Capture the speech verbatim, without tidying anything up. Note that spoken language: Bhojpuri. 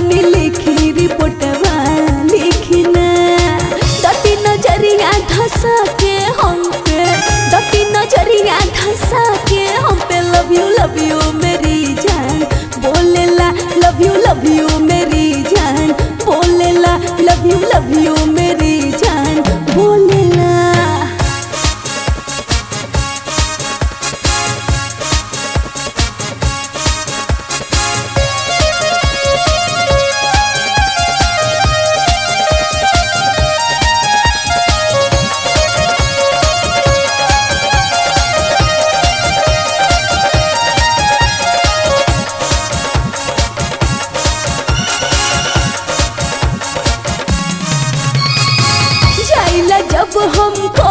तनी लिखी रिपोर्टवा लिखना दती नजरिया धसा के हम पे दती नजरिया धसा के हम पे लव यू लव यू मेरी जान बोलेला लव यू लव यू मेरी जान बोलेला लव यू लव यू मेरी जान बोलेला। जब हम